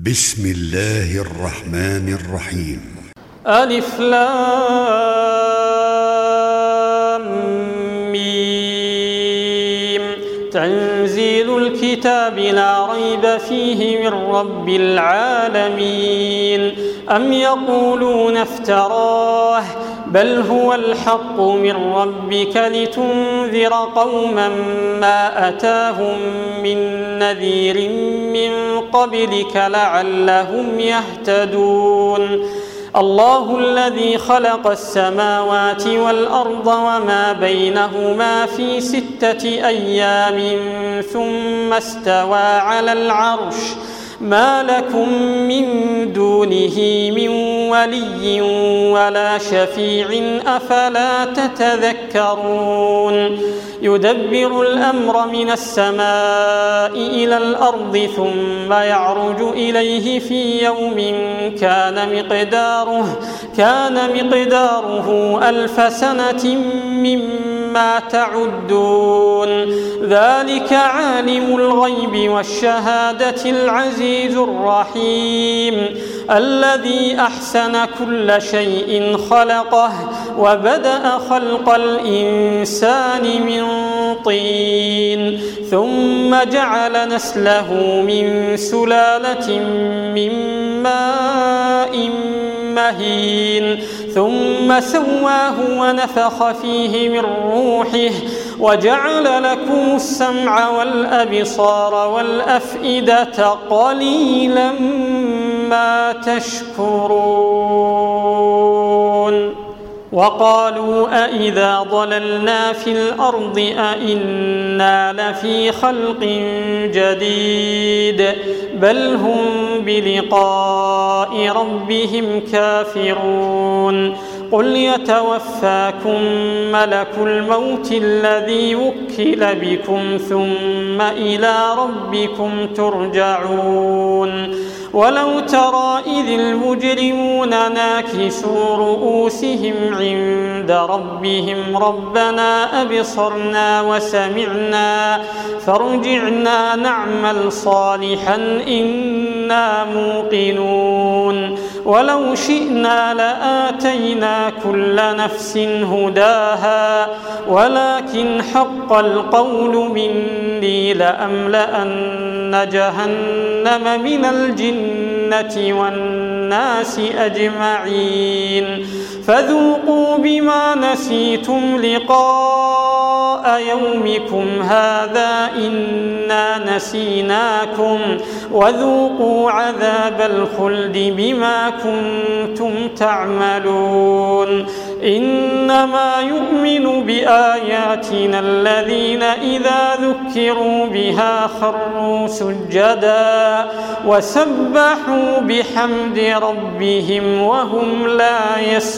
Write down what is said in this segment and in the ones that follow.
بسم الله الرحمن الرحيم. ألف لام ميم. تنزيل الكتاب لا ريب فيه من رب العالمين. أم يقولون افتراه بل هو الحق من ربك لتنذر قوما ما أتاهم من نذير من قبلك لعلهم يهتدون. الله الذي خلق السماوات والأرض وما بينهما في 6 أيام ثم استوى على العرش ما لكم من دونه من ولي ولا شفيع أفلا تتذكرون. يدبر الأمر من السماء إلى الأرض ثم يعرج إليه في يوم كان مقداره 1000 سنة مما تعدون. ذلك عالم الغيب والشهادة العزيز الرحيم الذي أحسن كل شيء خلقه وبدأ خلق الإنسان من طين ثم جعل نسله من سلالة من ماء مهين ثم سواه ونفخ فيه من روحه وجعل لكم السمع والأبصار والأفئدة قليلا ما تشكرون. وقالوا أإذا ضللنا في الأرض أإنا لفي خلق جديد بل هم بلقاء ربهم كافرون. قل يتوفاكم ملك الموت الذي وكل بكم ثم إلى ربكم ترجعون. ولو ترى إذ المجرمون ناكسوا رؤوسهم عند ربهم ربنا أبصرنا وسمعنا فارجعنا نعمل صالحا إنا موقنون. ولو شئنا لآتينا كل نفس هداها ولكن حق القول مني لأملأن جهنم من الجنة والناس أجمعين. فذوقوا بما نسيتم لقاء يومكم هذا إنا نسيناكم وذوقوا عذاب الخلد بما كنتم تعملون. إنما يؤمن بآياتنا الذين إذا ذكروا بها خروا سجدا وسبحوا بحمد ربهم وهم لا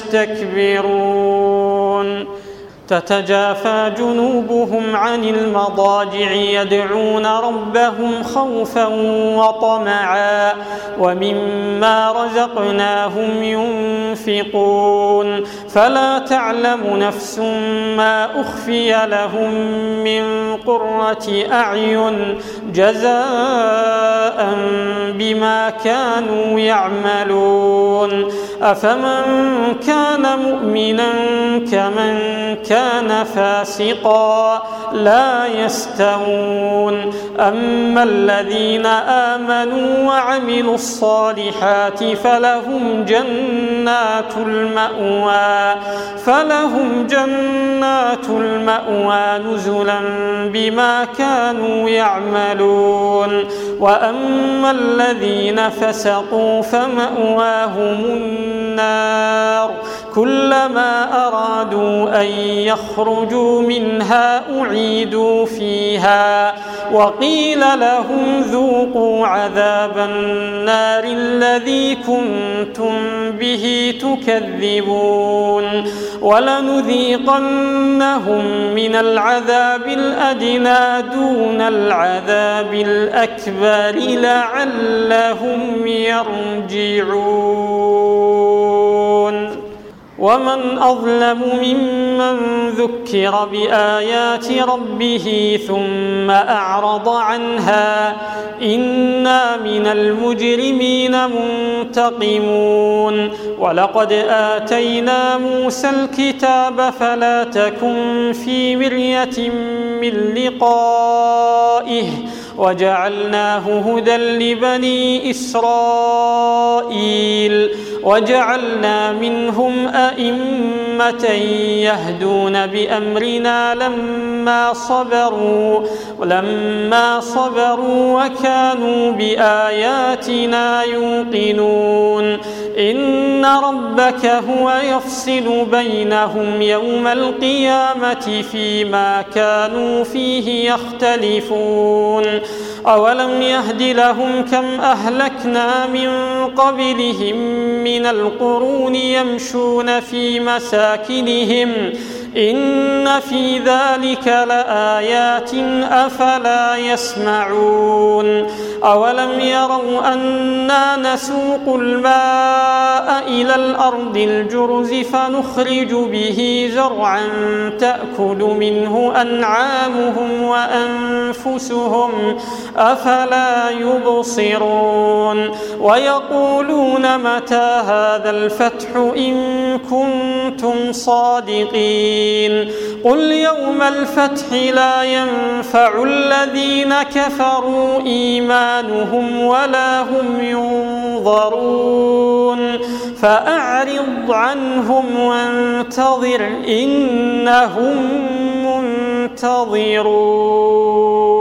يستكبرون. تتجافى جنوبهم عن المضاجع يدعون ربهم خوفا وطمعا ومما رزقناهم ينفقون. فلا تعلم نفس ما أخفي لهم من قرة أعين جزاء بما كانوا يعملون. أفمن كان مؤمنا كمن كان فاسقا لا يستوون. أما الذين آمنوا وعملوا الصالحات فلهم جنات المأوى نزلا بما كانوا يعملون. وأما الذين فسقوا فمأواهم النار كلما أرادوا أن يخرجوا منها أعيدوا فيها وقيل لهم ذوقوا عذاب النار الذي كنتم به تكذبون. ولنذيقنهم من العذاب الأدنى دون العذاب الأكبر لعلهم يرجعون. ومن أظلم ممن ذكر بآيات ربه ثم أعرض عنها إنا من المجرمين منتقمون ولقد آتينا موسى الكتاب فلا تكن في مرية من لقائه وجعلناه هدى لبني إسرائيل وجعلنا منهم أئمة يهدون بأمرنا لما صبروا وكانوا بآياتنا يوقنون إن ربك هو يفصل بينهم يوم القيامة فيما كانوا فيه يختلفون أولم يهد لهم كم أهلكنا من قبلهم من القرون يمشون في مساكنهم إن في ذلك لآيات أفلا يسمعون أولم يروا أنا نسوق الماء إلى الأرض الجرز فنخرج به زرعا تأكل منه أنعامهم وأنفسهم أفلا يبصرون ويقولون متى هذا الفتح إن كنتم صادقين قل يوم الفتح لا ينفع الذين كفروا إيمانهم ولا هم ينظرون فأعرض عنهم وانتظر إنهم منتظرون.